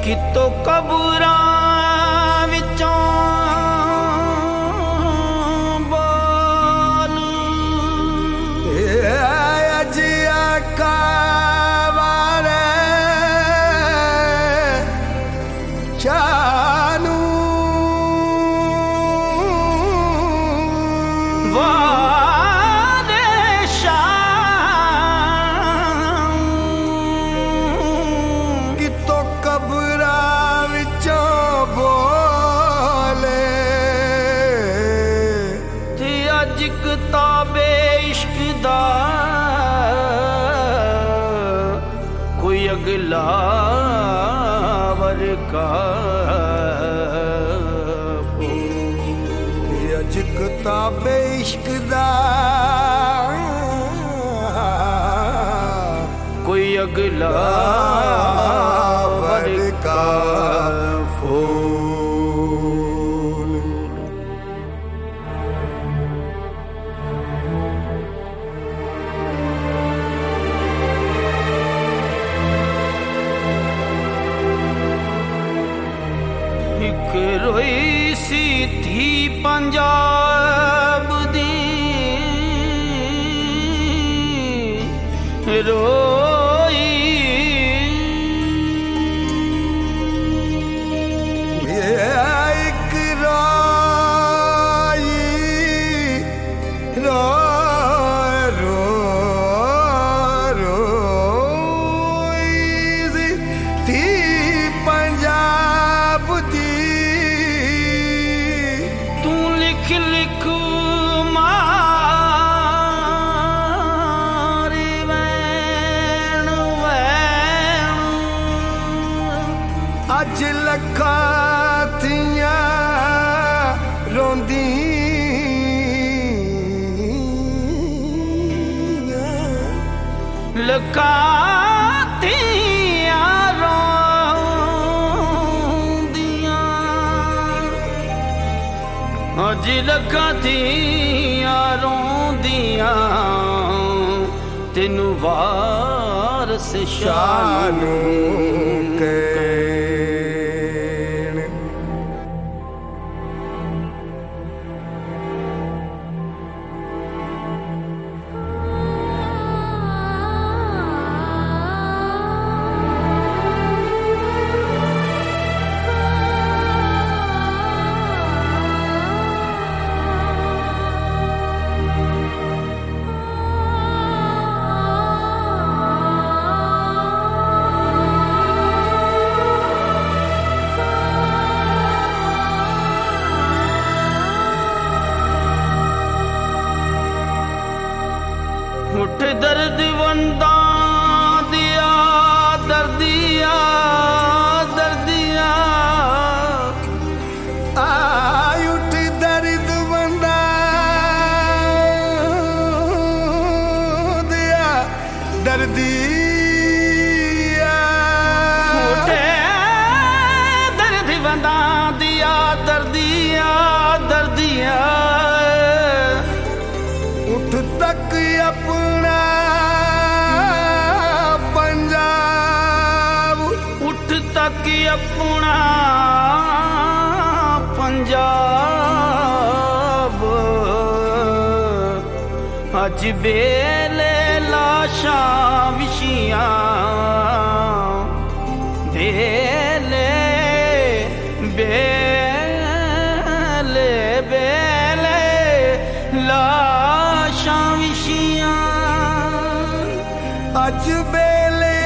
ਕਿਤੋਂ ਕਬਰਾਂ ਵਿੱਚੋਂ ਬੋਲ ਅਜ ਆਕਾਵਾਰੇ ਚਾਨੂ ਕਿਤਾਬੇ ਇਸ਼ਕ ਦਾ ਕੋਈ ਅਗਲਾ ਵਰਕਾ ਅੱਜ ਕਿਤਾਬੇ ਇਸ਼ਕ ਦਾ ਕੋਈ ਅਗਲਾ ਵਰਕਾ ਰੋਈ ਸੀ ਧੀ ਪੰਜਾਬ ਦੀ ਰੋਈ ਇੱਕ ਰੋਈ ਰੋਈ ਸੀ ਧੀ ਪੰਜਾਬ ਦੀ ਲਿਖ ਲਿਖ ਮਾਰੀ ਵੈਣ ਵੈਣ ਅੱਜ ਲੱਖਾਂ ਥੀਆਂ ਰੋਂਦੀਆਂ ਲੱਖਾਂ ਥੀਆਂ ਰੋਂਦੀਆਂ ਅੱਜ ਲੱਖਾਂ ਥੀਆਂ ਰੋਂਦੀਆਂ ਤੈਨੂੰ ਵਾਰਸ ਸ਼ਾਹ ਨੂੰ ਕਹਿਣ ਉੱਠ ਦਰਦ ਵੰਦਾਂ ਦਿਆ ਦਰਦੀਆ ਦਰਦੀਆ ਆਈ ਉੱਠ ਦਰਦ ਵੰਦਾਂ ਦਿਆ ਦਰਦੀਆ ਉੱਠ ਦਰਦ ਵੰਦਾਂ ਦਿਆ ਦਰਦੀਆ ਦਰਦੀਆ ਉੱਠ ਤੱਕ ਆਪਣਾ ਪੰਜਾਬ ਉੱਠ ਤੱਕ ਆਪਣਾ ਪੰਜਾਬ ਅੱਜ ਵੇਲੇ ਲਾਸ਼ਾਂ ਵਿਛੀਆਂ ਵੇਲੇ ਵੇਲੇ ਵੇਲੇ ਲਾਸ਼ਾਂ ਵਿਛੀਆਂ ਅੱਜ ਵੇਲੇ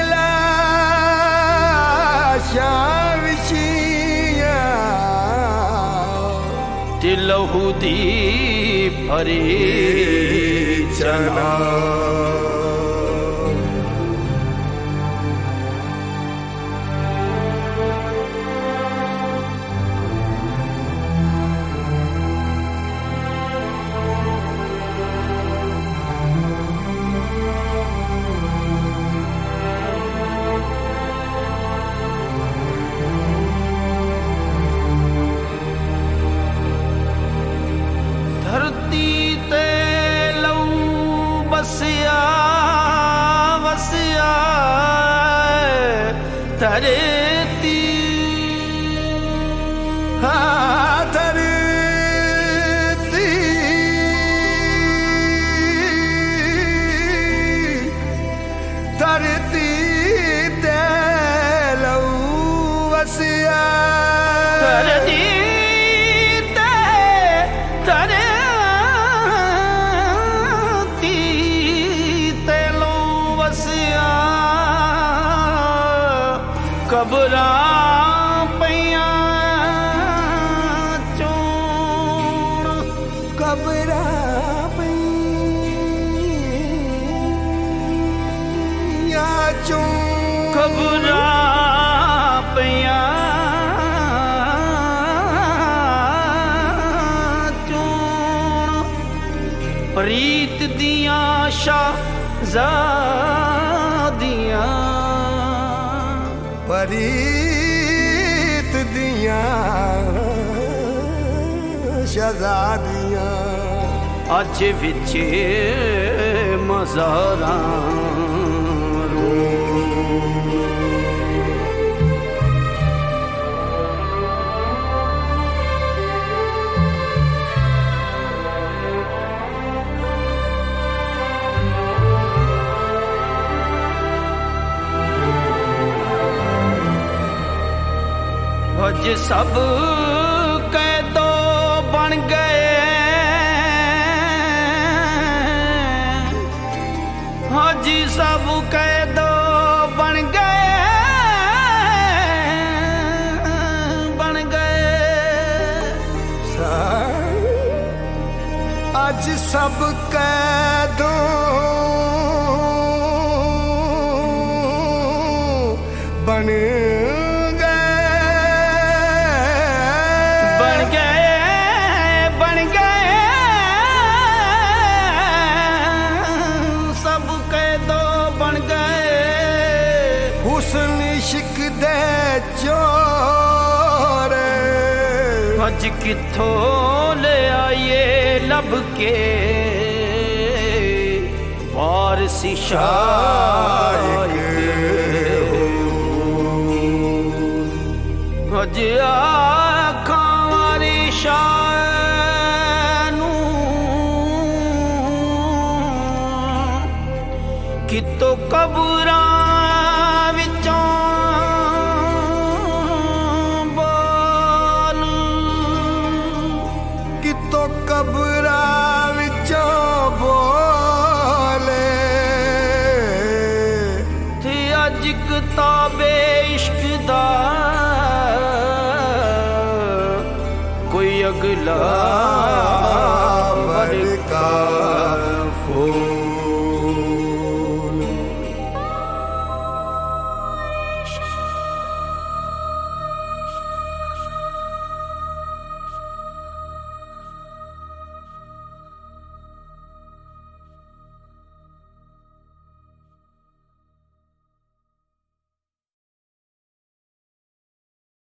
ਲਾਸ਼ਾਂ ਵਿਛੀਆਂ ਤੇ ਲਹੂ ਦੀ ਭਰੀ ਚਨਾ ਧਰਤੀ धरती ते लहू वसिया धरती ते लहू वसिया कबरां पईयां चूण कबरां पईयां चूण कबरां पईयां चूण प्रीत दियां शहज़ादियां प्रीत दियां शहज़ादियां अज विच मज़ारां अज सब कैदो बन गए अज सब कैदो बन गए अज सब कैदो बन हुस्न इश्क दे चोर अज किथों ले आइए लब के वारसी शाइक अज आखां वाली शाह नूं कितो कबरां तो कबरां विचों बोले ते अज किताबे इश्क दा कोई अगला